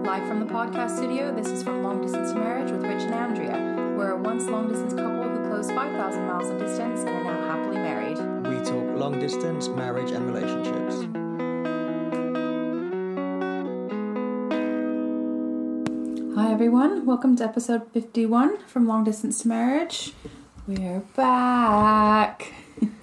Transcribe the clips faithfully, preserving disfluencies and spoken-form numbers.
Live from the podcast studio, this is From Long Distance to Marriage with Rich and Andrea. We're a once long-distance couple who closed five thousand miles of distance and are now happily married. We talk long distance, marriage and relationships. Hi everyone, welcome to episode fifty-one from Long Distance to Marriage. We're back.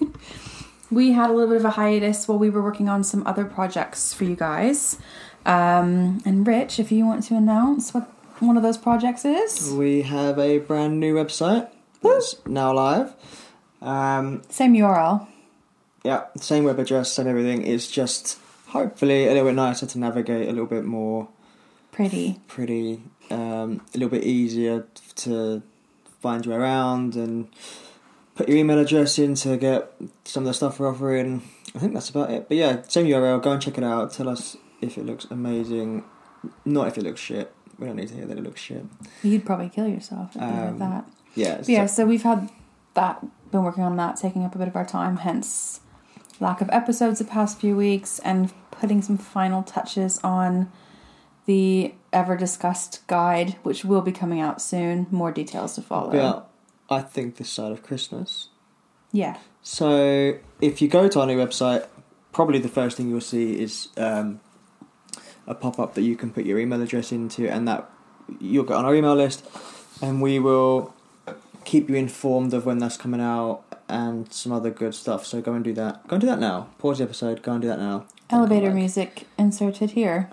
We had a little bit of a hiatus while we were working on some other projects for you guys. Um, and Rich, if you want to announce what one of those projects is. We have a brand new website that's now live. Um, Same U R L. Yeah, same web address and everything. It's just hopefully a little bit nicer to navigate, a little bit more Pretty. pretty, um, a little bit easier to find you around and put your email address in to get some of the stuff we're offering. I think that's about it. But yeah, same U R L, go and check it out. Tell us if it looks amazing. Not if it looks shit. We don't need to hear that it looks shit. You'd probably kill yourself if you Um, did that. Yeah. But yeah, so we've had that, been working on that, taking up a bit of our time, hence lack of episodes the past few weeks, and putting some final touches on the ever-discussed guide, which will be coming out soon. More details to follow. Yeah, I think this side of Christmas. Yeah. So if you go to our new website, probably the first thing you'll see is um, a pop-up that you can put your email address into, and that you'll get on our email list, and we will keep you informed of when that's coming out and some other good stuff. So go and do that. Go and do that now. Pause the episode. Go and do that now. Elevator music inserted here.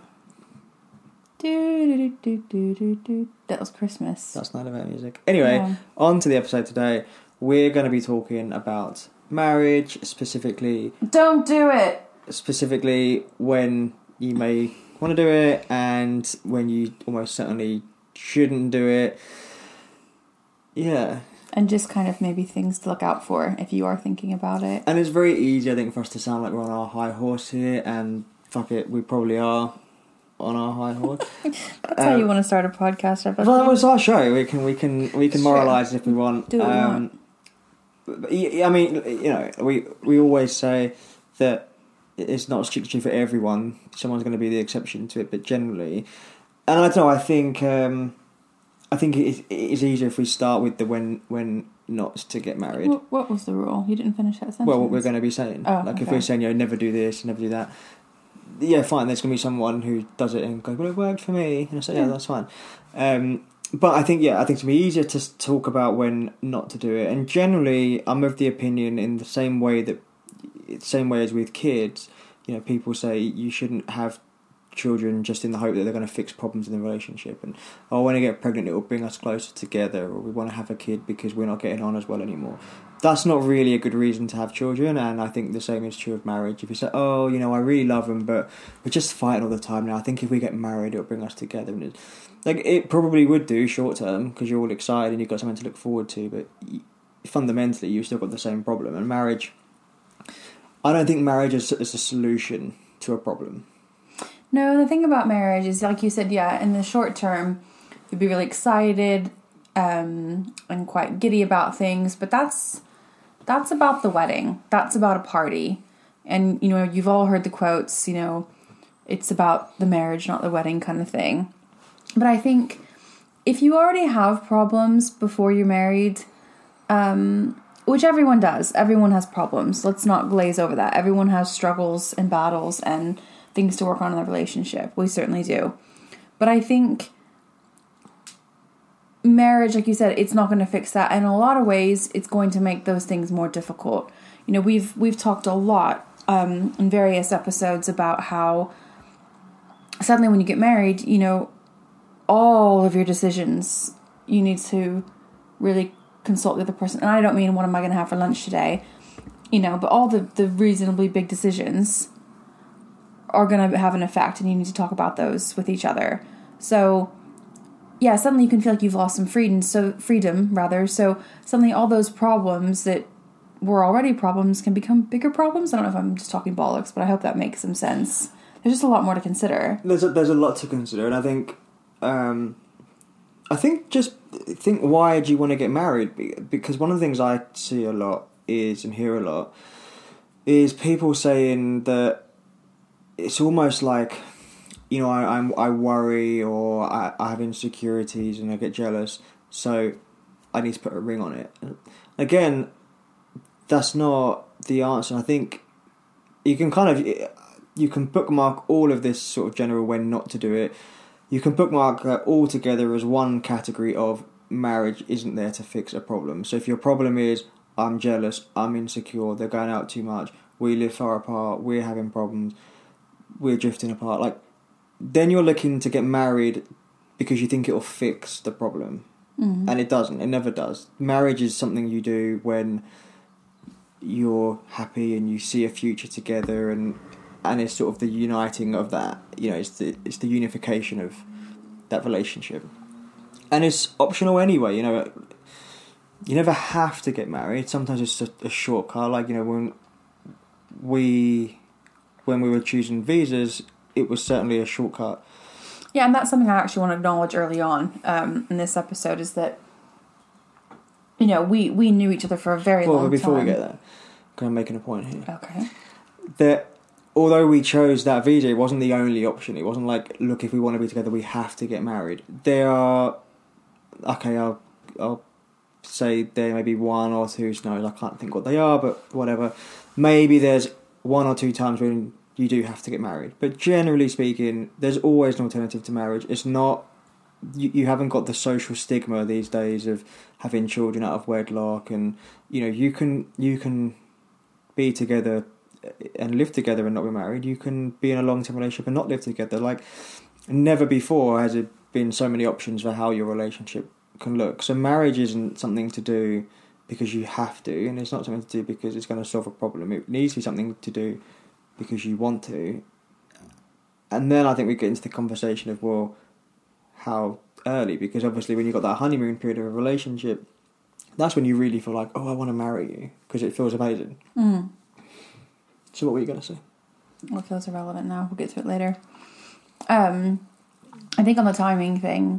Do, do, do, do, do, do. That was Christmas. That's not elevator music. Anyway, Yeah. on to the episode today. We're going to be talking about marriage, specifically Don't do it! specifically when you may want to do it and when you almost certainly shouldn't do it. Yeah. And just kind of maybe things to look out for if you are thinking about it. And it's very easy, I think, for us to sound like we're on our high horse here, and fuck it, we probably are on our high horse. That's how you want to start a podcast episode. Well, it's our show. We can we can we can Sure. moralise if we want. Do what we um, want. But, I mean, you know, we we always say that it's not strictly true for everyone. Someone's going to be the exception to it, but generally, and I don't know. I think um, I think it is, it is easier if we start with the when when not to get married. What, what was the rule? You didn't finish that sentence. Well, what we're going to be saying, Oh, like if okay. we're saying, you know, never do this, never do that. Yeah, fine. There's going to be someone who does it and goes, well, it worked for me, and I say, yeah, Yeah. that's fine. Um, but I think, yeah, I think it's going to be easier to s- talk about when not to do it. And generally, I'm of the opinion, in the same way that, same way as with kids, you know, people say you shouldn't have children just in the hope that they're going to fix problems in the relationship. And oh, when I get pregnant, it will bring us closer together, or we want to have a kid because we're not getting on as well anymore. That's not really a good reason to have children, and I think the same is true of marriage. If you say, oh, you know, I really love them, but we're just fighting all the time now, I think if we get married, it'll bring us together. And it, like, it probably would do short term, because you're all excited and you've got something to look forward to, but y- fundamentally, you've still got the same problem. And marriage, I don't think marriage is, is a solution to a problem. No, the thing about marriage is, like you said, yeah, in the short term, you'd be really excited um, and quite giddy about things, but that's that's about the wedding. That's about a party. And, you know, you've all heard the quotes, you know, it's about the marriage, not the wedding kind of thing. But I think if you already have problems before you're married, um, which everyone does, everyone has problems. Let's not glaze over that. Everyone has struggles and battles and things to work on in the relationship. We certainly do. But I think marriage, like you said, it's not going to fix that. And in a lot of ways, it's going to make those things more difficult. You know, we've we've talked a lot um, in various episodes about how suddenly when you get married, you know, all of your decisions, you need to really consult the other person. And I don't mean what am I going to have for lunch today, you know, but all the, the reasonably big decisions are going to have an effect, and you need to talk about those with each other. So yeah, suddenly you can feel like you've lost some freedom, so freedom rather. So suddenly all those problems that were already problems can become bigger problems. I don't know if I'm just talking bollocks, but I hope that makes some sense. There's just a lot more to consider. There's a, there's a lot to consider, and I think, um, I think just think, why do you want to get married? Be- Because one of the things I see a lot is, and hear a lot, is people saying that it's almost like you know, I I'm, I worry or I, I have insecurities and I get jealous, so I need to put a ring on it. Again, that's not the answer. I think you can kind of you can bookmark all of this sort of general when not to do it. You can bookmark that all together as one category of marriage isn't there to fix a problem. So if your problem is I'm jealous, I'm insecure, they're going out too much, we live far apart, we're having problems, we're drifting apart, like then you're looking to get married because you think it'll fix the problem. Mm-hmm. And it doesn't. It never does. Marriage is something you do when you're happy and you see a future together, and and it's sort of the uniting of that. You know, it's the it's the unification of that relationship, and it's optional anyway. You know, you never have to get married. Sometimes it's a, a shortcut. Like, you know, when we when we were choosing visas, it was certainly a shortcut. Yeah, and that's something I actually want to acknowledge early on um, in this episode is that, you know, we, we knew each other for a very well, long time. Well, before we get there, I'm making a point here. Okay. That although we chose that visa, it wasn't the only option. It wasn't like, look, if we want to be together, we have to get married. There are, okay, I'll, I'll say there may be one or two scenarios. I can't think what they are, but whatever. Maybe there's one or two times when you do have to get married. But generally speaking, there's always an alternative to marriage. It's not, you, you haven't got the social stigma these days of having children out of wedlock, and, you know, you can, you can be together and live together and not be married. You can be in a long-term relationship and not live together. Like, never before has it been so many options for how your relationship can look. So marriage isn't something to do because you have to, and it's not something to do because it's going to solve a problem. It needs to be something to do because you want to. And then I think we get into the conversation of, well, how early? Because obviously when you've got that honeymoon period of a relationship, that's when you really feel like, oh, I want to marry you, because it feels amazing. Mm. So what were you going to say? Well, it feels irrelevant now. We'll get to it later. Um, I think on the timing thing,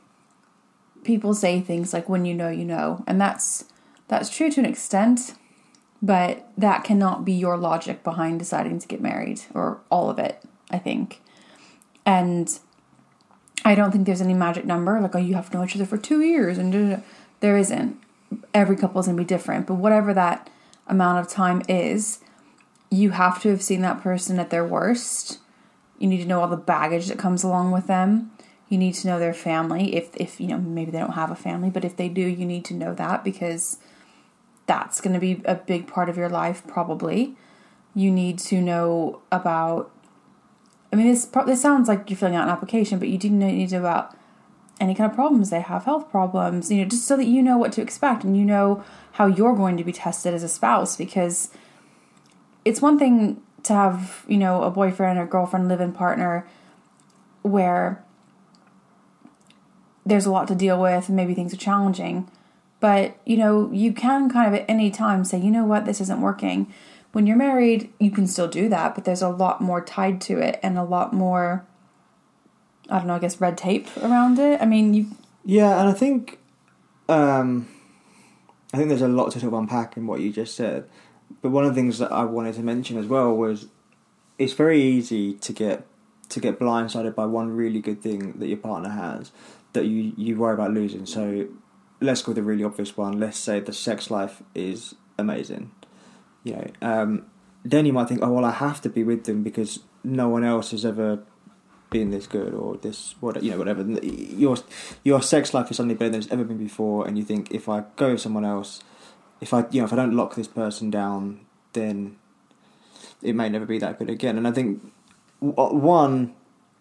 people say things like, when you know, you know. And that's that's true to an extent, but that cannot be your logic behind deciding to get married, or all of it, I think. And I don't think there's any magic number, like, oh, you have to know each other for two years. And da, da, da. There isn't. Every couple is going to be different. But whatever that amount of time is, you have to have seen that person at their worst. You need to know all the baggage that comes along with them. You need to know their family. If, if you know, maybe they don't have a family, but if they do, you need to know that, because that's going to be a big part of your life, probably. You need to know about, I mean, this, this sounds like you're filling out an application, but you do need to know about any kind of problems they have, health problems, you know, just so that you know what to expect and you know how you're going to be tested as a spouse. Because it's one thing to have, you know, a boyfriend or girlfriend, live-in partner where there's a lot to deal with and maybe things are challenging. But, you know, you can kind of at any time say, you know what, this isn't working. When you're married, you can still do that, but there's a lot more tied to it and a lot more, I don't know, I guess red tape around it. I mean, you... Yeah, and I think, um, I think there's a lot to sort of unpack in what you just said. But one of the things that I wanted to mention as well was, it's very easy to get to get blindsided by one really good thing that your partner has that you, you worry about losing. So let's go with the really obvious one. Let's say the sex life is amazing. You know, um, then you might think, oh, well, I have to be with them because no one else has ever been this good, or this, what, you know, whatever. Your your sex life is suddenly better than it's ever been before, and you think, if I go with someone else, if I, you know, if I don't lock this person down, then it may never be that good again. And I think, one,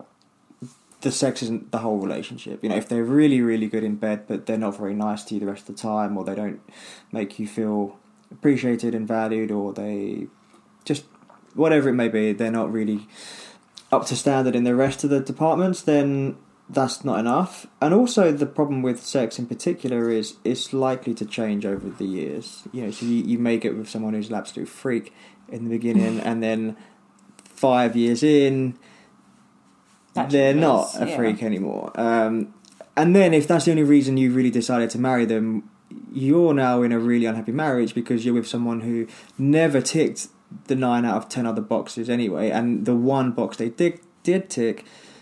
the sex isn't the whole relationship. You know, if they're really, really good in bed, but they're not very nice to you the rest of the time, or they don't make you feel appreciated and valued, or they just, whatever it may be, they're not really up to standard in the rest of the departments, then that's not enough. And also the problem with sex in particular is it's likely to change over the years. You know, so you, you may get with someone who's an absolute freak in the beginning, and then five years in, that they're not a yeah. freak anymore. Um, and then if that's the only reason you really decided to marry them, you're now in a really unhappy marriage because you're with someone who never ticked the nine out of ten other boxes anyway, and the one box they did, did tick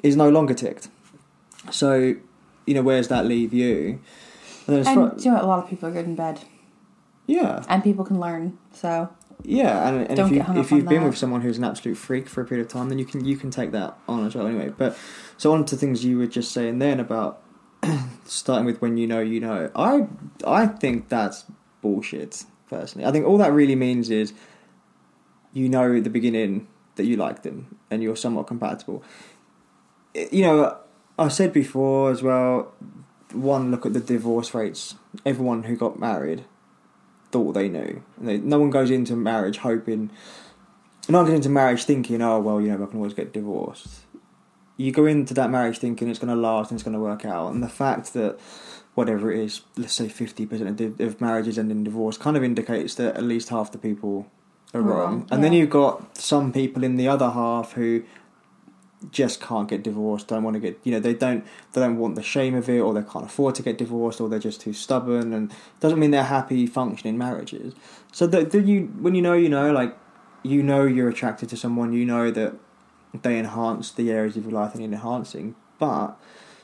is no longer ticked. So, you know, where's that leave you? And, and fr- do you know what? A lot of people are good in bed. Yeah. And people can learn, so... Yeah, and, and Don't if, you, get hung if up on you've been that. with someone who's an absolute freak for a period of time, then you can you can take that on as well anyway. But so on to things you were just saying then about starting with when you know you know. I I think that's bullshit, personally. I think all that really means is you know at the beginning that you like them and you're somewhat compatible. You know, I said before as well, one look at the divorce rates. Everyone who got married thought they knew. They, no one goes into marriage hoping... No one goes into marriage thinking, oh, well, you know, I can always get divorced. You go into that marriage thinking it's going to last and it's going to work out. And the fact that, whatever it is, let's say fifty percent of, of marriages end in divorce kind of indicates that at least half the people are wrong. wrong. And Yeah. then you've got some people in the other half who just can't get divorced, don't want to get, you know, they don't they don't want the shame of it, or they can't afford to get divorced, or they're just too stubborn, and doesn't mean they're happy functioning marriages. So that the, you when you know you know like you know you're attracted to someone, you know that they enhance the areas of your life that need enhancing, but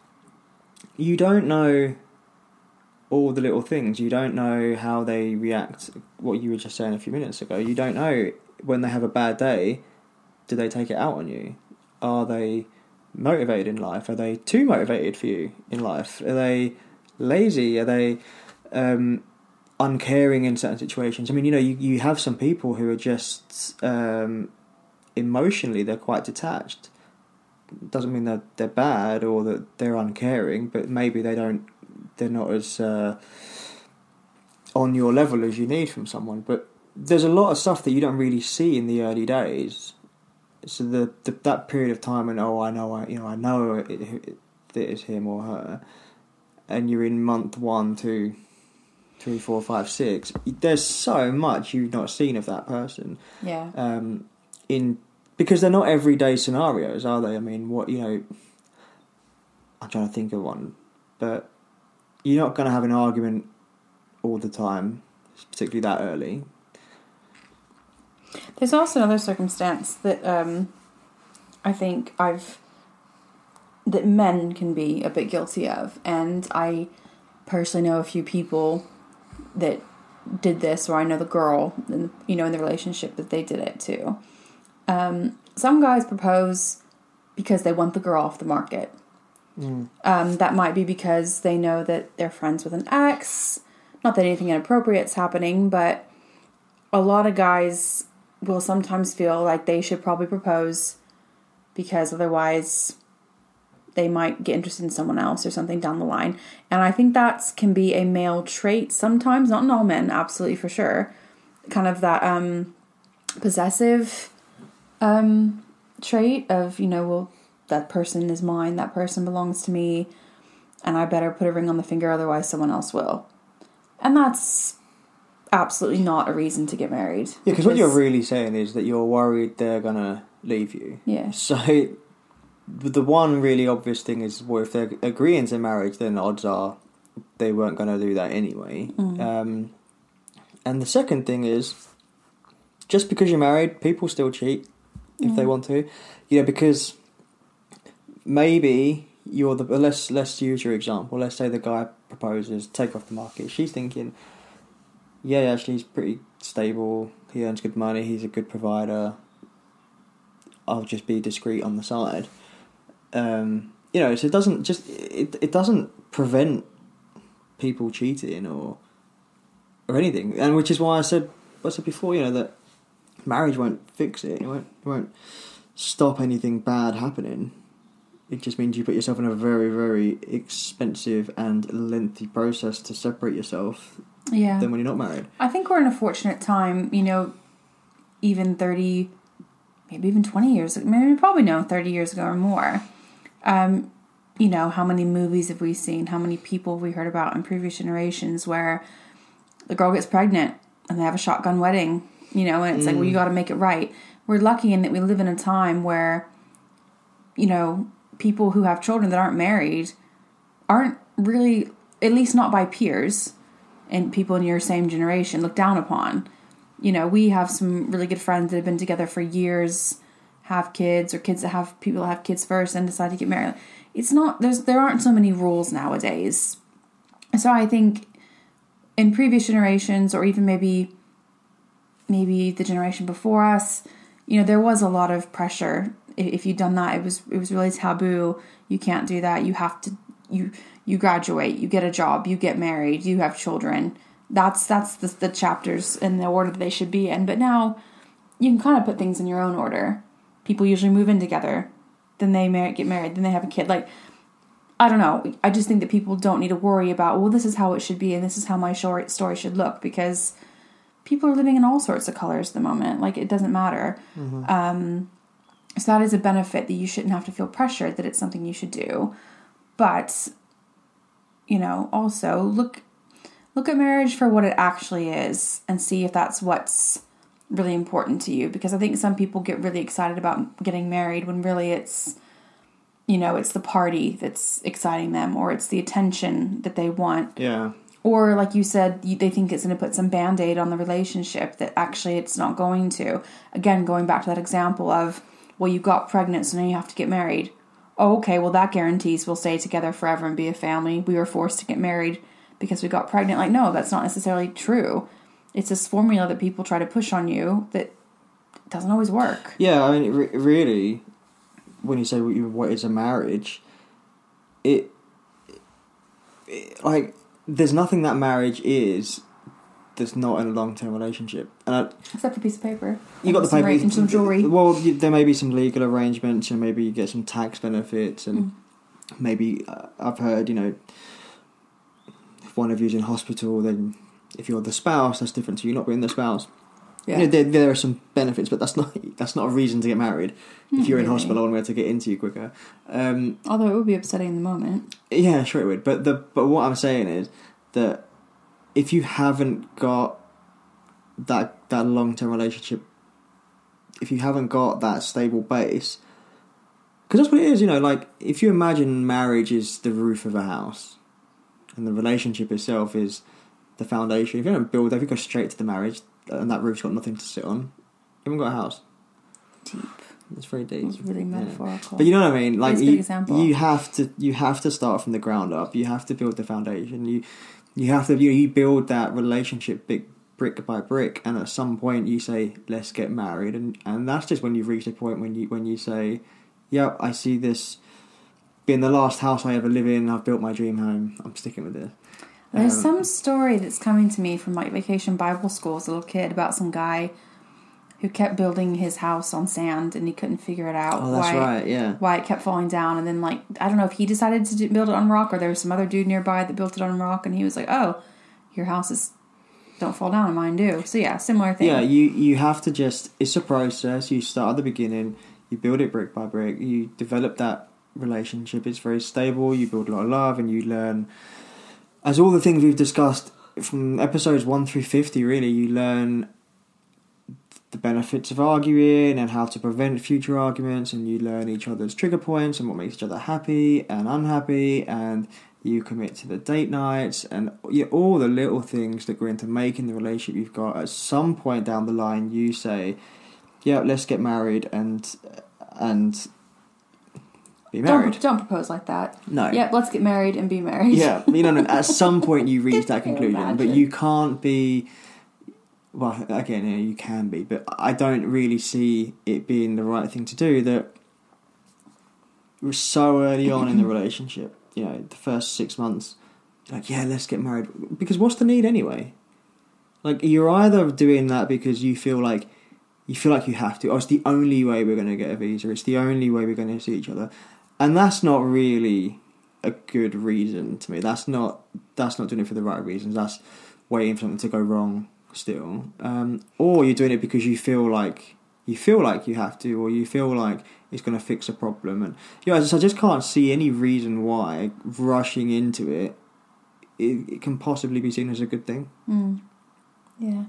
you don't know all the little things. You don't know how they react, what you were just saying a few minutes ago. You don't know when they have a bad day, do they take it out on you? Are they motivated in life? Are they too motivated for you in life? Are they lazy? Are they um, uncaring in certain situations? I mean, you know, you, you have some people who are just um, emotionally, they're quite detached. Doesn't mean that they're bad or that they're uncaring, but maybe they don't, they're not as uh, on your level as you need from someone. But there's a lot of stuff that you don't really see in the early days. So the, the that period of time when oh I know I you know I know it, it, it is him or her, and you're in month one, two, three, four, five, six. There's so much you've not seen of that person. Yeah. Um, in because they're not everyday scenarios, are they? I mean, what you know. I'm trying to think of one, but you're not going to have an argument all the time, particularly that early. There's also another circumstance that um, I think I've that men can be a bit guilty of, and I personally know a few people that did this, or I know the girl, in, you know, in the relationship that they did it too. Um, some guys propose because they want the girl off the market. Mm. Um, that might be because they know that they're friends with an ex. Not that anything inappropriate's happening, but a lot of guys will sometimes feel like they should probably propose because otherwise they might get interested in someone else or something down the line. And I think that can be a male trait sometimes, not in all men, absolutely for sure. Kind of that um, possessive um, trait of, you know, well, that person is mine, that person belongs to me, and I better put a ring on the finger, otherwise someone else will. And that's absolutely not a reason to get married. Yeah, because what you're really saying is that you're worried they're going to leave you. Yeah. So the one really obvious thing is, well, if they're agreeing to marriage, then odds are they weren't going to do that anyway. Mm. Um, and the second thing is, just because you're married, people still cheat if mm. they want to. You know, because maybe you're the... Let's, let's use your example. Let's say the guy proposes, take off the market. She's thinking, yeah, actually, he's pretty stable. He earns good money. He's a good provider. I'll just be discreet on the side. Um, you know, so it doesn't just it it doesn't prevent people cheating or or anything, and which is why I said I said before, you know, that marriage won't fix it. It won't it won't stop anything bad happening. It just means you put yourself in a very, very expensive and lengthy process to separate yourself. Yeah. Than when you're not married. I think we're in a fortunate time, you know, even thirty, maybe even twenty years, maybe probably no, thirty years ago or more. Um, you know, how many movies have we seen? How many people have we heard about in previous generations where the girl gets pregnant and they have a shotgun wedding, you know, and it's mm. like, well, you got to make it right. We're lucky in that we live in a time where, you know, people who have children that aren't married aren't really, at least not by peers and people in your same generation, looked down upon. You know, we have some really good friends that have been together for years, have kids, or kids that have people that have kids first and decide to get married. It's not, there's there aren't so many rules nowadays. So I think in previous generations, or even maybe maybe the generation before us, you know, there was a lot of pressure. If you'd done that, it was it was really taboo. You can't do that. You have to you you graduate, you get a job, you get married, you have children. That's that's the, the chapters in the order that they should be in. But now you can kind of put things in your own order. People usually move in together, then they marry, get married, then they have a kid. Like, I don't know. I just think that people don't need to worry about, well, this is how it should be and this is how my short story should look, because people are living in all sorts of colors at the moment. Like, it doesn't matter. Mm-hmm. Um, so that is a benefit, that you shouldn't have to feel pressured that it's something you should do. But, you know, also look look at marriage for what it actually is and see if that's what's really important to you. Because I think some people get really excited about getting married when really it's, you know, it's the party that's exciting them, or it's the attention that they want. Yeah. Or like you said, they think it's going to put some Band-Aid on the relationship that actually it's not going to. Again, going back to that example of, well, you got pregnant, so now you have to get married. Oh, okay, well, that guarantees we'll stay together forever and be a family. We were forced to get married because we got pregnant. Like, no, that's not necessarily true. It's this formula that people try to push on you that doesn't always work. Yeah, I mean, re- really, when you say what, you, what is a marriage, it, it, like, there's nothing that marriage is that's not in a long-term relationship. And I, Except for a piece of paper. You got the paper. And some jewellery. Well, there may be some legal arrangements, and maybe you get some tax benefits, and mm. maybe, uh, I've heard, you know, if one of you's in hospital, then if you're the spouse, that's different to you not being the spouse. Yeah. You know, there, there are some benefits, but that's not that's not a reason to get married. Mm, if you're in really. hospital, and we're to get into you quicker. Um, Although it would be upsetting in the moment. Yeah, sure it would. But the but what I'm saying is that if you haven't got that that long term relationship, if you haven't got that stable base, because that's what it is. You know, like if you imagine marriage is the roof of a house, and the relationship itself is the foundation. If you don't build, if you go straight to the marriage and that roof's got nothing to sit on, you haven't got a house. Deep. It's very deep. It's really metaphorical. Yeah. But you know what I mean? Like you, example. you have to you have to start from the ground up. You have to build the foundation. You you have to you, you build that relationship big brick by brick, and at some point you say, let's get married, and, and that's just when you've reached a point when you when you say, yep, I see this being the last house I ever live in. I've built my dream home. I'm sticking with it. There's um, some story that's coming to me from like Vacation Bible School as a little kid about some guy who kept building his house on sand and he couldn't figure it out. Oh, that's why, right, yeah. Why it kept falling down, and then like I don't know if he decided to do, build it on rock, or there was some other dude nearby that built it on rock, and he was like, "Oh, your houses don't fall down, and mine do." So yeah, similar thing. Yeah, you you have to just. It's a process. You start at the beginning. You build it brick by brick. You develop that relationship. It's very stable. You build a lot of love, and you learn. As all the things we've discussed from episodes one through fifty, really, you learn the benefits of arguing and how to prevent future arguments, and you learn each other's trigger points and what makes each other happy and unhappy, and you commit to the date nights and you know, all the little things that go into making the relationship you've got. At some point down the line, you say, yeah, let's get married and and be married. Don't, don't propose like that. No. Yeah, let's get married and be married. Yeah, you know, at some point you reach that conclusion, imagine? but you can't be. Well, again, you know, you can be, but I don't really see it being the right thing to do. That we're so early on in the relationship. You know, the first six months, like, yeah, let's get married. Because what's the need anyway? Like, you're either doing that because you feel like you feel like you have to, or it's the only way we're going to get a visa. It's the only way we're going to see each other. And that's not really a good reason to me. That's not that's not doing it for the right reasons. That's waiting for something to go wrong still. Um, or you're doing it because you feel like you feel like you have to, or you feel like it's going to fix a problem. And you know, I just, I just can't see any reason why rushing into it, it, it can possibly be seen as a good thing. Mm. Yeah.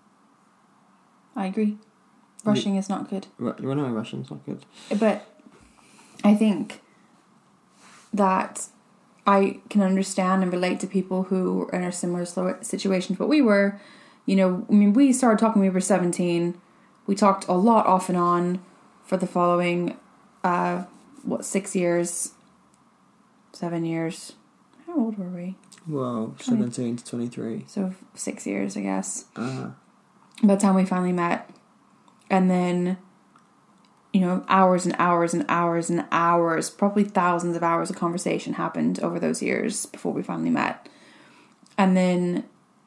I agree. Rushing is not good. Well, no, rushing's not good. But I think that I can understand and relate to people who are in a similar situation to what we were. You know, I mean, we started talking when we were seventeen. We talked a lot off and on for the following, uh, what, six years, seven years. How old were we? Well, seventeen to twenty-three. So six years, I guess. Uh-huh. By the time we finally met. And then, you know, hours and hours and hours and hours, probably thousands of hours of conversation happened over those years before we finally met. And then,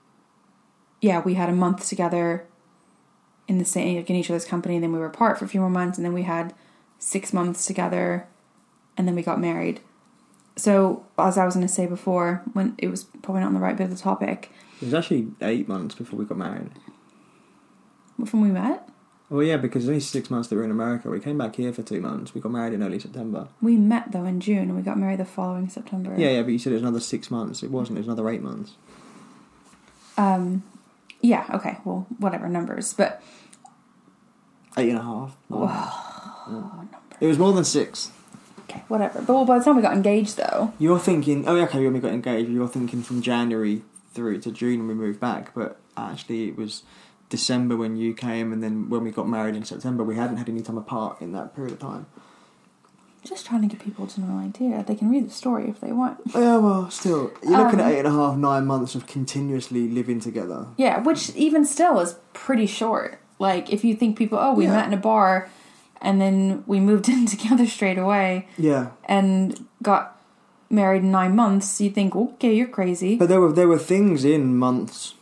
yeah, we had a month together in the same, like in each other's company, and then we were apart for a few more months, and then we had six months together, and then we got married. So, as I was going to say before, when it was probably not on the right bit of the topic. It was actually eight months before we got married. From we met? Well, yeah, because it's only six months that we were in America. We came back here for two months. We got married in early September. We met, though, in June, and we got married the following September. Yeah, yeah, but you said it was another six months. It wasn't. It was another eight months. Um, yeah, okay, well, whatever, numbers, but... Eight and a half. Whoa, yeah. It was more than six. Okay, whatever. But well, by the time we got engaged, though... You're thinking... Oh, okay, when we got engaged, you're thinking from January through to June when we moved back, but actually it was... December when you came, and then when we got married in September, we hadn't had any time apart in that period of time. Just trying to get people to know an idea. They can read the story if they want. Yeah, well, still, you're looking um, at eight and a half, nine months of continuously living together. Yeah, which even still is pretty short. Like, if you think people, oh, we yeah. met in a bar, and then we moved in together straight away. Yeah. And got married in nine months, you think, okay, you're crazy. But there were there were things in months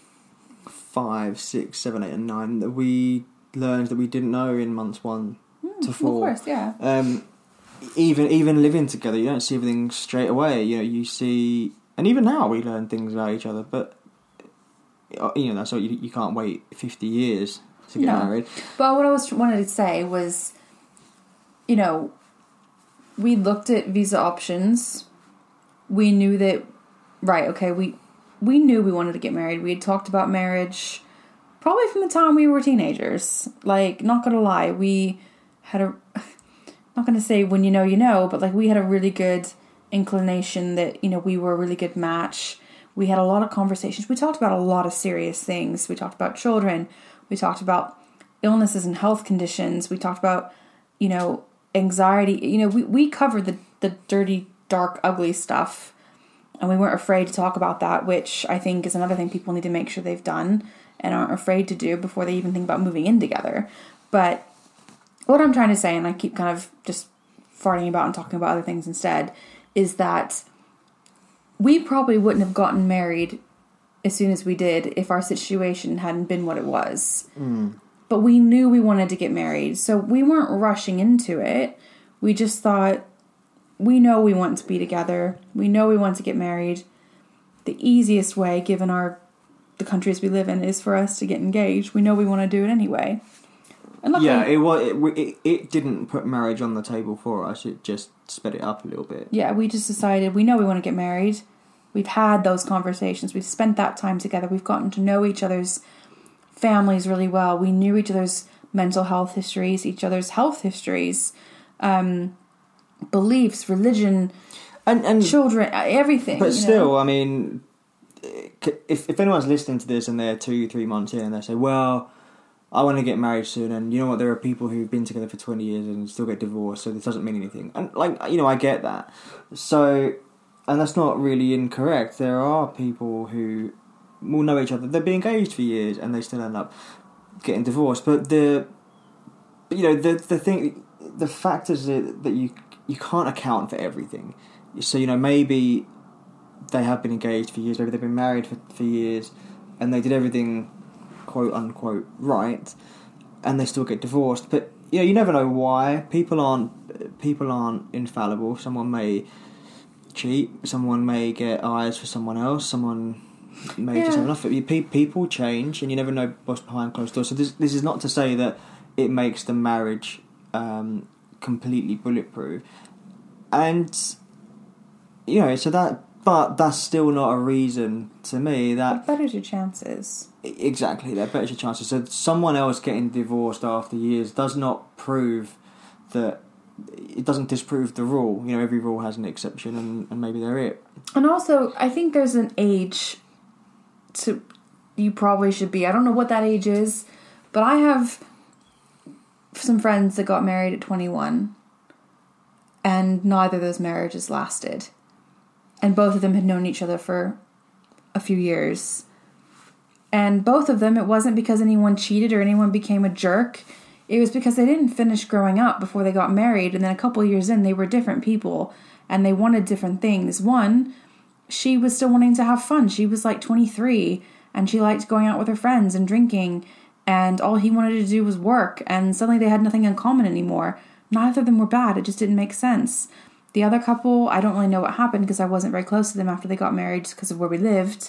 five, six, seven, eight, and nine that we learned that we didn't know in months one mm, to four. Of course, yeah. Um, even even living together, you don't see everything straight away. You know, you see, and even now we learn things about each other. But you know, that's what you you can't wait fifty years to get no. married. But what I was wanted to say was, you know, we looked at visa options. We knew that, right? Okay, we. We knew we wanted to get married. We had talked about marriage probably from the time we were teenagers. Like, not gonna lie, we had a... Not gonna say when you know, you know, but like we had a really good inclination that, you know, we were a really good match. We had a lot of conversations. We talked about a lot of serious things. We talked about children. We talked about illnesses and health conditions. We talked about, you know, anxiety. You know, we, we covered the, the dirty, dark, ugly stuff. And we weren't afraid to talk about that, which I think is another thing people need to make sure they've done and aren't afraid to do before they even think about moving in together. But what I'm trying to say, and I keep kind of just farting about and talking about other things instead, is that we probably wouldn't have gotten married as soon as we did if our situation hadn't been what it was. Mm. But we knew we wanted to get married, so we weren't rushing into it. We just thought... We know we want to be together. We know we want to get married. The easiest way, given our the countries we live in, is for us to get engaged. We know we want to do it anyway. And luckily, yeah, it was. It, it, it didn't put marriage on the table for us. It just sped it up a little bit. Yeah, we just decided we know we want to get married. We've had those conversations. We've spent that time together. We've gotten to know each other's families really well. We knew each other's mental health histories, each other's health histories. Um... beliefs, religion, and, and children, everything. But you still, know? I mean, if if anyone's listening to this and they're two, three months in and they say, well, I want to get married soon, and you know what, there are people who've been together for twenty years and still get divorced, so this doesn't mean anything. And, like, you know, I get that. So, and that's not really incorrect. There are people who will know each other. They've been engaged for years and they still end up getting divorced. But the, you know, the the thing, the fact is that, that you... you can't account for everything. So, you know, maybe they have been engaged for years, maybe they've been married for, for years, and they did everything, quote unquote, right, and they still get divorced. But, you know, you never know why. People aren't people aren't infallible. Someone may cheat, someone may get eyes for someone else, someone may yeah. just have enough of it. People change, and you never know what's behind closed doors. So this, this is not to say that it makes the marriage... Um, completely bulletproof, and you know, so that, but that's still not a reason to me that it betters your chances. Exactly, that betters your chances. So someone else getting divorced after years does not prove that. It doesn't disprove the rule. You know, every rule has an exception, and, and maybe they're it. And also, I think there's an age to you probably should be. I don't know what that age is, but I have. For some friends that got married at twenty-one, and neither of those marriages lasted. And both of them had known each other for a few years. And both of them, it wasn't because anyone cheated or anyone became a jerk. It was because they didn't finish growing up before they got married. And then a couple of years in, they were different people. And they wanted different things. One, she was still wanting to have fun. She was like twenty-three. And she liked going out with her friends and drinking. And all he wanted to do was work. And suddenly they had nothing in common anymore. Neither of them were bad. It just didn't make sense. The other couple, I don't really know what happened because I wasn't very close to them after they got married just because of where we lived.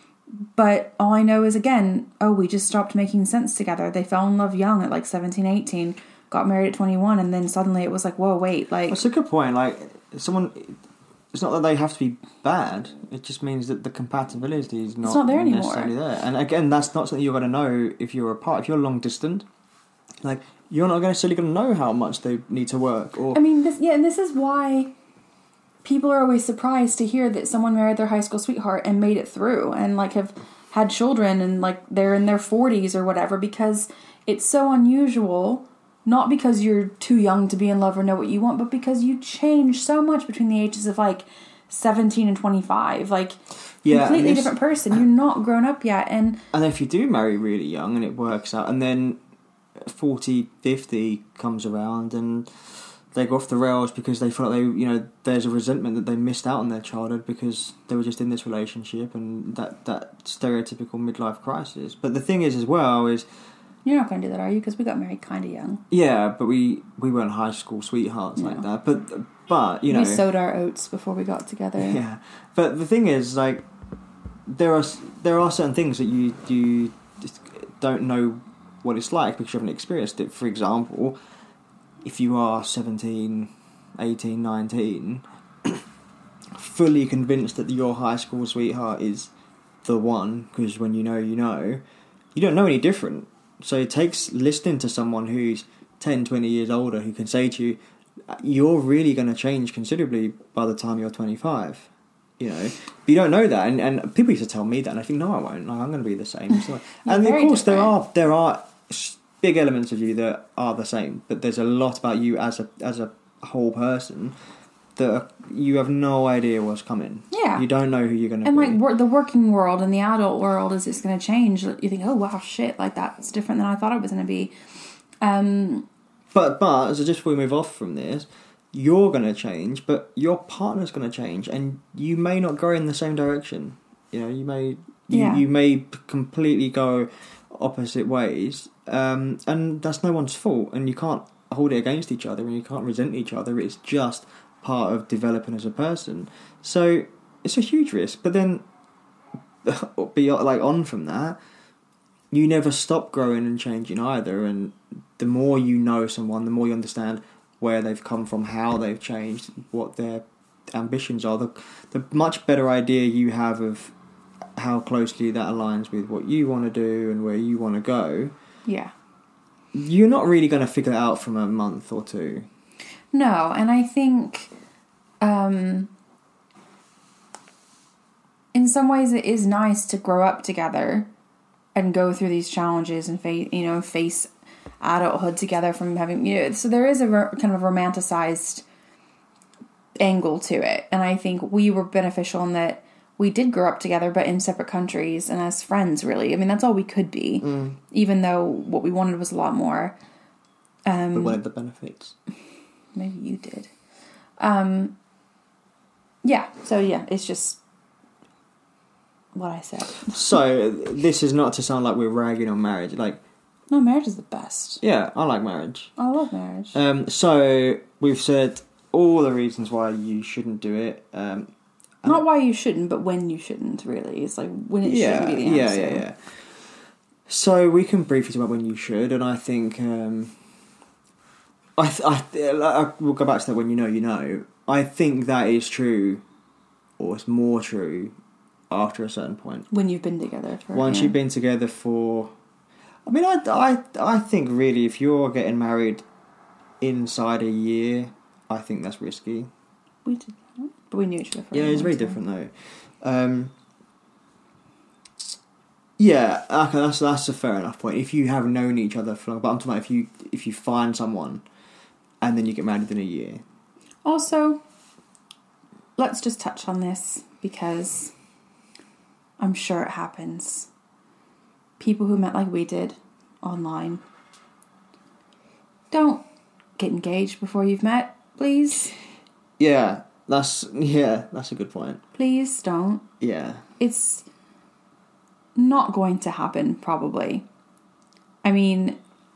But all I know is, again, oh, we just stopped making sense together. They fell in love young at like seventeen, eighteen, got married at twenty-one, and then suddenly it was like, whoa, wait, like... That's a good point. Like, someone... It's not that they have to be bad. It just means that the compatibility is not, it's not there necessarily anymore. there. And again, that's not something you're going to know if you're apart. If you're long distant, like, you're not necessarily going to know how much they need to work. Or I mean, this, yeah, and this is why people are always surprised to hear that someone married their high school sweetheart and made it through and, like, have had children and, like, they're in their forties or whatever, because it's so unusual, not because you're too young to be in love or know what you want, but because you change so much between the ages of, like, seventeen and twenty-five. Like, yeah, completely different person. You're not grown up yet. And and if you do marry really young and it works out, and then forty, fifty comes around and they go off the rails because they feel like they, you know, there's a resentment that they missed out on their childhood because they were just in this relationship, and that, that stereotypical midlife crisis. But the thing is as well is... You're not going to do that, are you? Because we got married kind of young. Yeah, but we, we weren't high school sweethearts no. like that. But, but you know... We sowed our oats before we got together. Yeah. But the thing is, like, there are there are certain things that you, you just don't know what it's like because you haven't experienced it. For example, if you are seventeen, eighteen, nineteen, fully convinced that your high school sweetheart is the one, because when you know, you know, you don't know any different. So it takes listening to someone who's ten, twenty years older who can say to you, you're really going to change considerably by the time you're twenty-five. You know, but you don't know that, and, and people used to tell me that, and I think, no, I won't. Like, I'm going to be the same. So, and of course, different. there are there are big elements of you that are the same, but there's a lot about you as a as a whole person that are, you have no idea what's coming. Yeah, you don't know who you're going to and be. like wor- the working world and the adult world is just going to change. You think, oh wow, shit, like that's different than I thought it was going to be. Um, but but so just before we move off from this. You're going to change, but your partner's going to change, and you may not go in the same direction. You know, you may you, yeah. you may completely go opposite ways, um, and that's no one's fault. And you can't hold it against each other, and you can't resent each other. It's just part of developing as a person. So it's a huge risk. But then, be like on from that, you never stop growing and changing either. And the more you know someone, the more you understand where they've come from, how they've changed, what their ambitions are, the, the much better idea you have of how closely that aligns with what you want to do and where you want to go. Yeah. You're not really going to figure it out from a month or two. No, and I think um, in some ways it is nice to grow up together and go through these challenges and face, you know, face adulthood together from having, you know, so there is a ro- kind of romanticized angle to it. And I think we were beneficial in that we did grow up together, but in separate countries and as friends, really. I mean, that's all we could be, mm. even though what we wanted was a lot more. Um, we wanted the benefits. Maybe you did. Um, yeah, so yeah, it's just what I said. So this is not to sound like we're ragging on marriage, like, no, marriage is the best. Yeah, I like marriage. I love marriage. Um, so we've said all the reasons why you shouldn't do it. Um, Not why you shouldn't, but when you shouldn't. Really, it's like when it yeah, shouldn't be the answer. Yeah, yeah, yeah. So we can briefly talk about when you should, and I think um, I, th- I, th- I we'll go back to that when you know, you know. I think that is true, or it's more true after a certain point. When you've been together for once yeah. you've been together for. I mean, I, I, I think really if you're getting married inside a year, I think that's risky. We did that, but we knew each other for Yeah, a it's very time. different though. Um, Yeah, okay, that's that's a fair enough point. If you have known each other for long, but I'm talking about if you if you find someone and then you get married in a year. Also, let's just touch on this because I'm sure it happens. People who met like we did online, don't get engaged before you've met, please. Yeah, that's yeah, that's a good point. Please don't. Yeah. It's not going to happen, probably. I mean,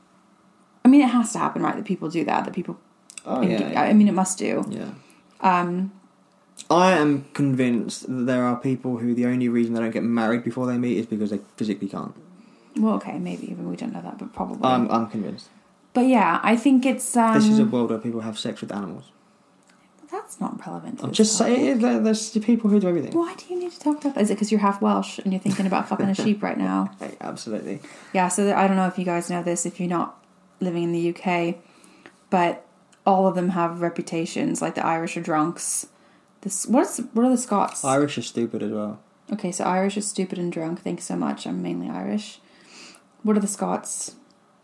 I mean, it has to happen, right? That people do that. That people. Oh yeah, yeah. I mean, it must do. Yeah. Um, I am convinced that there are people who the only reason they don't get married before they meet is because they physically can't. Well, okay, maybe even we don't know that, but probably. I'm I'm convinced. But yeah, I think it's. Um, This is a world where people have sex with animals. That's not relevant. To I'm this just topic. saying, there- there's people who do everything. Why do you need to talk about that? Is it because you're half Welsh and you're thinking about fucking a sheep right now? Hey, absolutely. Yeah, so I don't know if you guys know this if you're not living in the U K, but all of them have reputations. Like the Irish are drunks. This what's what are the Scots? Irish are stupid as well. Okay, so Irish is stupid and drunk. Thanks so much. I'm mainly Irish. What are the Scots?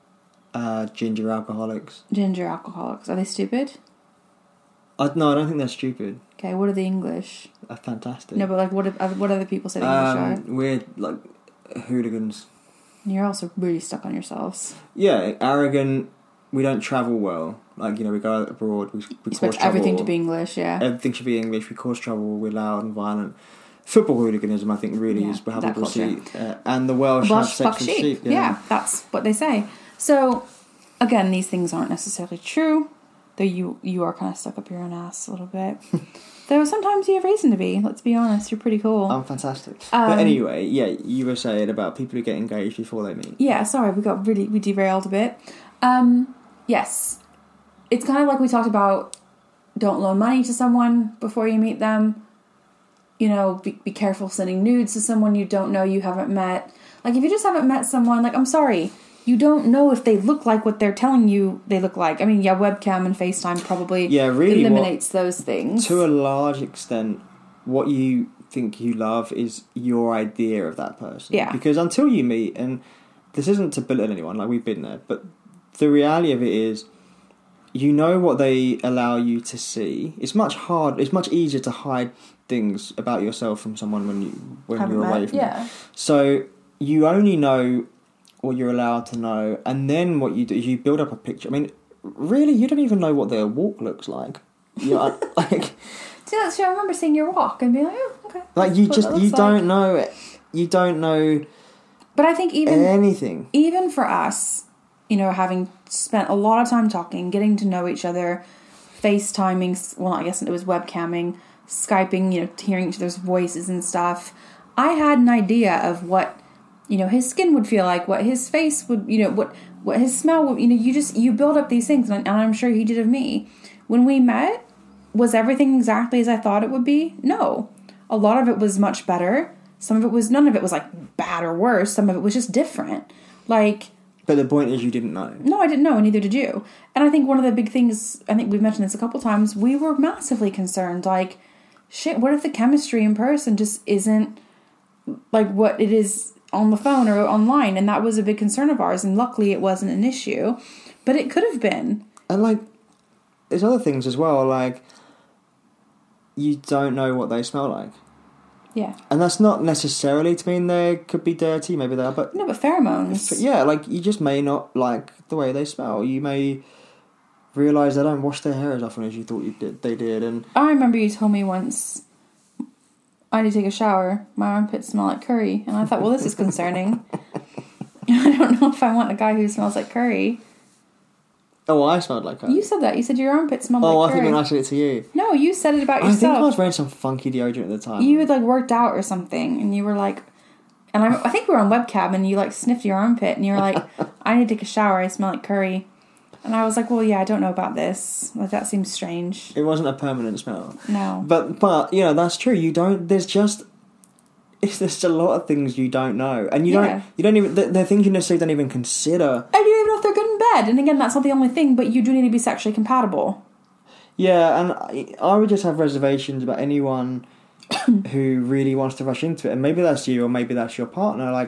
Uh, ginger alcoholics. Ginger alcoholics. Are they stupid? I, no, I don't think they're stupid. Okay, what are the English? They're fantastic. No, but like what? Are, what other people say the English are? um, we're like hooligans. And you're also really stuck on yourselves. Yeah, arrogant. We don't travel well. Like, you know, we go abroad. We, we You cause expect trouble. everything to be English, yeah. Everything should be English. We cause trouble. We're loud and violent. Football hooliganism, I think, really Yeah, is how that people see. culture. Uh, and the Welsh, Welsh have sex fuck with sheep. sheep. Yeah. Yeah. That's what they say. So, again, these things aren't necessarily true. Though you you are kind of stuck up your own ass a little bit. Though sometimes you have reason to be. Let's be honest. You're pretty cool. I'm fantastic. Um, but anyway, yeah, you were saying about people who get engaged before they meet. Yeah, sorry, we got really we derailed a bit. Um, yes, it's kind of like we talked about. Don't loan money to someone before you meet them. You know, be, be careful sending nudes to someone you don't know, you haven't met. Like if you just haven't met someone, like I'm sorry, you don't know if they look like what they're telling you they look like. I mean, yeah, webcam and FaceTime probably Yeah, really eliminates those things. To a large extent, what you think you love is your idea of that person. Yeah. Because until you meet, and this isn't to belittle anyone, like we've been there, but the reality of it is, you know what they allow you to see. It's much hard. It's much easier to hide things about yourself from someone when you when Haven't you're met, away from yeah. them. So you only know what you're allowed to know, and then what you do is you build up a picture. I mean, really, you don't even know what their walk looks like. You know, like, See, that's true. I remember seeing your walk and being like, oh, okay. like you That's what just that you looks don't like. know it. You don't know But I think even anything. even for us, you know, having spent a lot of time talking, getting to know each other, FaceTiming, well, I guess it was webcamming, Skyping, you know, hearing each other's voices and stuff, I had an idea of what, you know, his skin would feel like, what his face would, you know, what, what his smell would, you know, you just, you build up these things, and, and I'm sure he did of me. When we met, was everything exactly as I thought it would be? No. A lot of it was much better. Some of it was, none of it was like bad or worse. Some of it was just different. Like, But the point is, you didn't know. no, I didn't know, and neither did you. And I think one of the big things, I think we've mentioned this a couple times, we were massively concerned. Like, shit, what if the chemistry in person just isn't like what it is on the phone or online? And that was a big concern of ours, and luckily it wasn't an issue. But it could have been. And like, there's other things as well. Like, you don't know what they smell like. Yeah. And that's not necessarily to mean they could be dirty, maybe they are, but No, but pheromones. yeah, like you just may not like the way they smell. You may realise they don't wash their hair as often as you thought you did. They did, and I remember you told me once, I need to take a shower. My armpits smell like curry. And I thought, well, this is concerning. I don't know if I want a guy who smells like curry. oh, I smelled like that. You said that. You said your armpits smelled oh, like I curry. think when I said it to you, No, you said it about I think I yourself. was wearing some funky deodorant at the time. You had like worked out or something, and you were like, and I, I think we were on webcam, and you like sniffed your armpit, and you were like, I need to take a shower. I smell like curry. And I was like, well, yeah, I don't know about this. Like, that seems strange. It wasn't a permanent smell. No. But, but you know, that's true. You don't, there's just, it's just a lot of things you don't know. And you Yeah. don't, you don't even, they're things you necessarily don't even consider. I don't even know if they're good in bed. And again, that's not the only thing, but you do need to be sexually compatible. Yeah, and I, I would just have reservations about anyone who really wants to rush into it. And maybe that's you or maybe that's your partner. Like,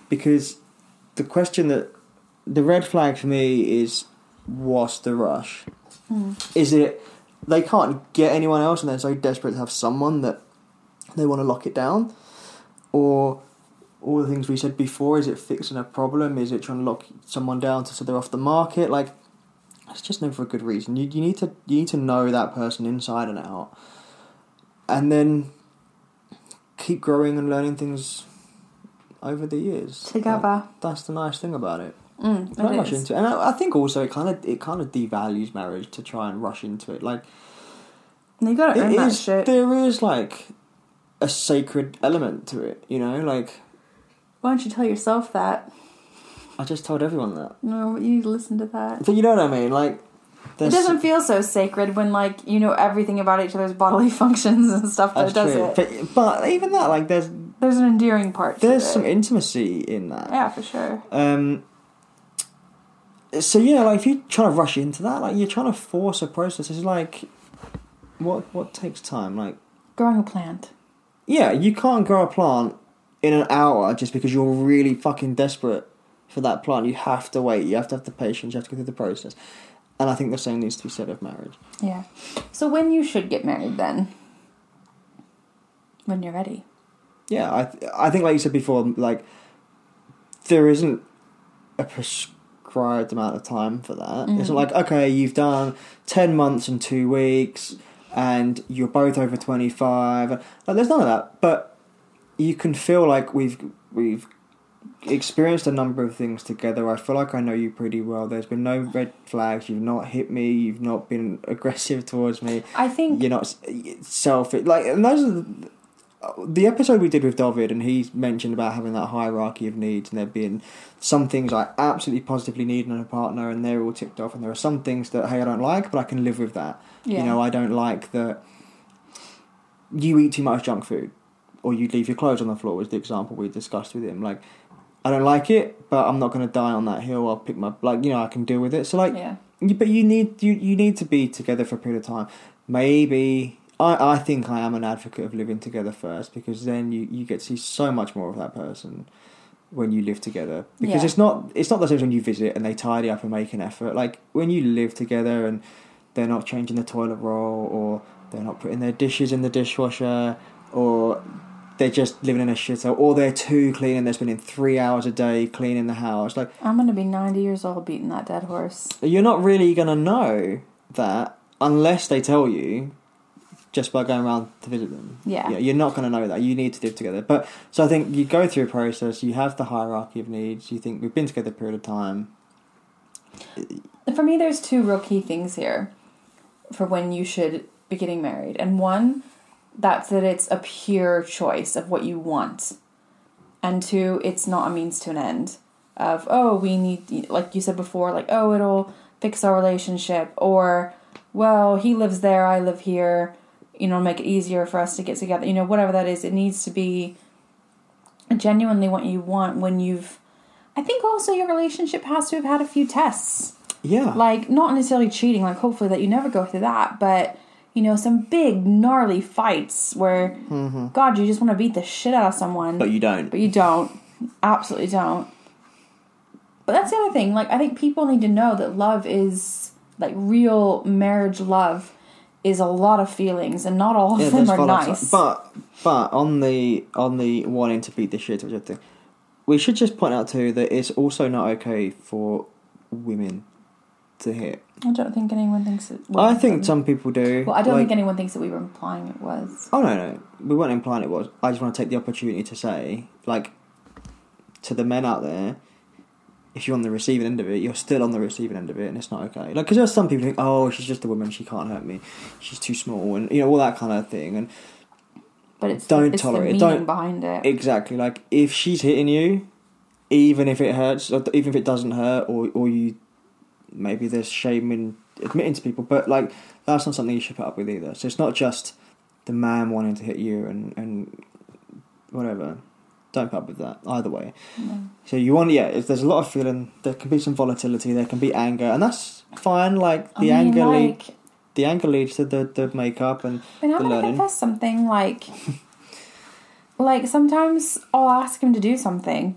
because the question that the red flag for me is, what's the rush? Mm. Is it they can't get anyone else and they're so desperate to have someone that they want to lock it down? Or all the things we said before, is it fixing a problem? Is it trying to lock someone down to so they're off the market? Like, it's just never a good reason. You you need to you need to know that person inside and out, and then keep growing and learning things over the years. Together. That, that's the nice thing about it. Mm, Don't it rush is. into it. And I, I think also it kind of it kind of devalues marriage to try and rush into it. Like, You gotta earn it that is, shit. there is like a sacred element to it, you know. Like, Why don't you tell yourself that? I just told everyone that. No, you need to listen to that. But you know what I mean? Like, It there's- doesn't feel so sacred when, like, you know everything about each other's bodily functions and stuff, but That's it does true. it. But, but even that, like, there's There's an endearing part to there's it. some intimacy in that. Yeah, for sure. Um. So yeah, like if you try to rush into that, like you're trying to force a process. It's like, what what takes time? Like, Growing a plant. yeah, you can't grow a plant in an hour just because you're really fucking desperate for that plant. You have to wait. You have to have the patience. You have to go through the process. And I think the same needs to be said of marriage. Yeah. So when you should get married then? When you're ready. Yeah, I th- I think like you said before, like there isn't a prescribed amount of time for that. Mm. It's not like, okay, you've done ten months and two weeks and you're both over twenty-five. Like, there's none of that. But you can feel like we've we've experienced a number of things together. I feel like I know you pretty well. There's been no red flags. You've not hit me. You've not been aggressive towards me. I think... You're not selfish. Like, and those are the, the episode we did with David, and he mentioned about having that hierarchy of needs, and there being some things I absolutely positively need in a partner, and they're all ticked off, and there are some things that, hey, I don't like, but I can live with that. Yeah. You know, I don't like that you eat too much junk food, or you leave your clothes on the floor, was the example we discussed with him. Like, I don't like it, but I'm not going to die on that hill. I'll pick my, like, you know, I can deal with it. So, like, Yeah. you, but you need you, you need to be together for a period of time. Maybe I, I think I am an advocate of living together first, because then you, you get to see so much more of that person when you live together. Because Yeah. it's not it's not the same as when you visit and they tidy up and make an effort. Like, when you live together and they're not changing the toilet roll, or they're not putting their dishes in the dishwasher, or they're just living in a shithole, or they're too clean and they're spending three hours a day cleaning the house. Like, I'm going to be ninety years old beating that dead horse. you're not really going to know that unless they tell you, just by going around to visit them. Yeah. Yeah, you're not going to know that. You need to live together. But so I think you go through a process. You have the hierarchy of needs. You think, we've been together a period of time. For me, there's two real key things here for when you should be getting married. And one, that's that it's a pure choice of what you want. And two, it's not a means to an end of, oh, we need, like you said before, like, oh, it'll fix our relationship, or, well, he lives there, I live here, you know, make it easier for us to get together, you know, whatever that is. It needs to be genuinely what you want when you've, I think also your relationship has to have had a few tests. Yeah. Like, not necessarily cheating, like, hopefully that you never go through that, but, you know, some big, gnarly fights where, Mm-hmm. God, you just want to beat the shit out of someone. But you don't. But you don't. Absolutely don't. But that's the other thing. Like, I think people need to know that love is, like, real marriage love is a lot of feelings, and not all of Yeah, them there's are volatile- nice. But but on the on the wanting to beat the shit out of thing, we should just point out too that it's also not okay for women to hit. I don't think anyone thinks it was. I think some people do. Well, I don't like, think anyone thinks that we were implying it was. Oh no, no, we weren't implying it was. I just want to take the opportunity to say, like, to the men out there, if you're on the receiving end of it, you're still on the receiving end of it, and it's not okay. Like, because there's some people who think, oh, she's just a woman, she can't hurt me, she's too small, and you know all that kind of thing. And But it's don't the, it's tolerate it. the meaning Don't behind it. exactly like if she's hitting you, even if it hurts, or even if it doesn't hurt, or or you maybe there's shame in admitting to people, but like that's not something you should put up with either. So it's not just the man wanting to hit you and and whatever. Don't put up with that either way. No. So you want, yeah, if there's a lot of feeling, there can be some volatility, there can be anger, and that's fine. Like the I mean, anger, like, lead, the anger leads to the the makeup and and I'm the gonna learning. confess something. Like, like sometimes I'll ask him to do something,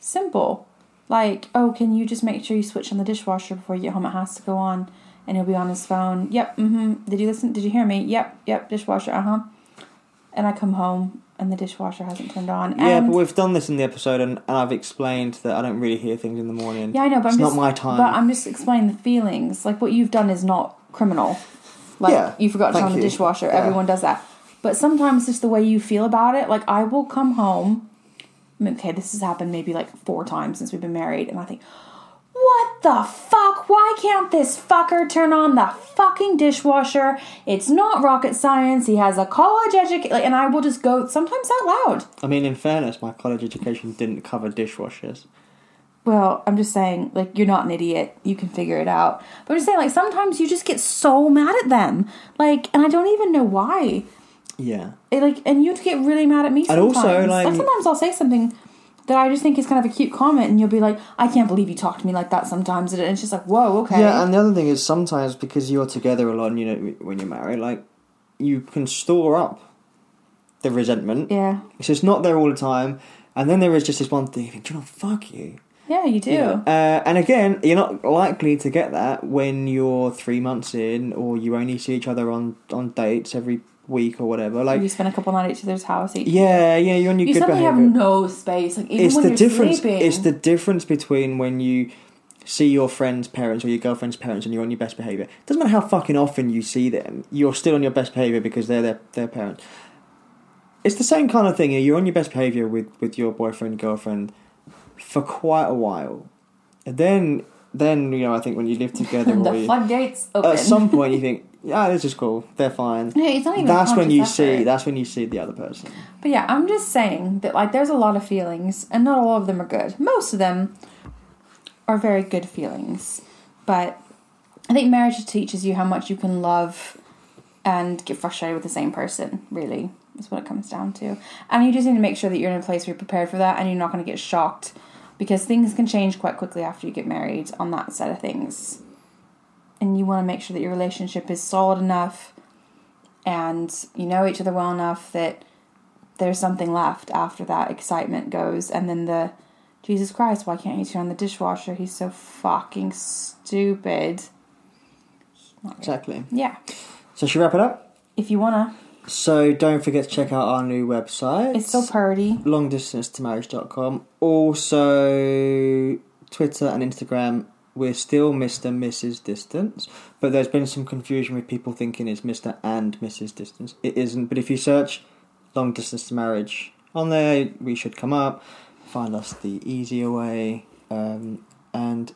Simple. Like, oh, can you just make sure you switch on the dishwasher before you get home? It has to go on. And he'll be on his phone. Yep, mm-hmm. Did you listen? Did you hear me? Yep, yep, dishwasher, uh-huh. And I come home and the dishwasher hasn't turned on. Yeah, and but we've done this in the episode, and, and I've explained that I don't really hear things in the morning. Yeah, I know, but it's I'm not just, my time. But I'm just explaining the feelings. Like, what you've done is not criminal. Like, yeah, you forgot to turn on the you. dishwasher. Yeah. Everyone does that. But sometimes just the way you feel about it. Like, I will come home. Okay, this has happened maybe like four times since we've been married. And I think, what the fuck? Why can't this fucker turn on the fucking dishwasher? It's not rocket science. He has a college education. Like, and I will just go sometimes out loud. I mean, in fairness, my college education didn't cover dishwashers. Well, I'm just saying, like, you're not an idiot. You can figure it out. But I'm just saying, like, sometimes you just get so mad at them. Like, and I don't even know why. Yeah. It, like, and you'd get really mad at me sometimes. And also, like... like, sometimes I'll say something that I just think is kind of a cute comment, and you'll be like, I can't believe you talk to me like that sometimes. And it's just like, whoa, okay. Yeah, and the other thing is sometimes because you're together a lot and, you know, when you're married, like, you can store up the resentment. Yeah. So it's not there all the time. And then there is just this one thing, you think, you know, fuck you. Yeah, you do. You know? uh, and again, you're not likely to get that when you're three months in or you only see each other on, on dates every week or whatever. Like, you spend a couple nights at each other's house each Yeah, yeah, you're on your you good suddenly behaviour. have no space. Like, even it's when the you're difference, sleeping. It's the difference between when you see your friend's parents or your girlfriend's parents and you're on your best behaviour. It doesn't matter how fucking often you see them, you're still on your best behaviour because they're their, their parents. It's the same kind of thing. You're on your best behaviour with, with your boyfriend, girlfriend for quite a while. And then, then you know, I think when you live together... the or you, floodgates open. at some point you think, yeah, this is cool, they're fine. No, it's not even that's when you conscious see effort. That's when you see the other person. But yeah, I'm just saying that, like, there's a lot of feelings, and not all of them are good. Most of them are very good feelings. But I think marriage teaches you how much you can love and get frustrated with the same person, really, is what it comes down to. And you just need to make sure that you're in a place where you're prepared for that, and you're not going to get shocked, because things can change quite quickly after you get married on that side of things. And you want to make sure that your relationship is solid enough and you know each other well enough that there's something left after that excitement goes. And then the, Jesus Christ, why can't you turn on the dishwasher? He's so fucking stupid. Exactly. Yeah. So should we wrap it up? If you want to. So don't forget to check out our new website. It's so purty. long distance to marriage dot com. Also, Twitter and Instagram, we're still Mister and Missus Distance, but there's been some confusion with people thinking it's Mister and Missus Distance. It isn't, but if you search Long Distance to Marriage on there, we should come up. Find us the easier way, um, and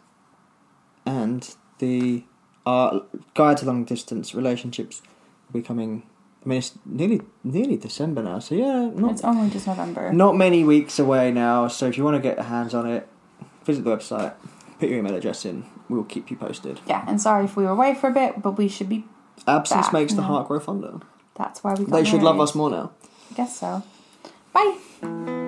and the our guide to long distance relationships will be coming. I mean, it's nearly nearly December now, so yeah, not It's only just November. not many weeks away now. So if you want to get your hands on it, visit the website, put your email address in. We'll keep you posted. Yeah, and sorry if we were away for a bit, but we should be. Absence back makes the now. heart grow fonder. That's why we got They should love married. us more now. I guess so. Bye.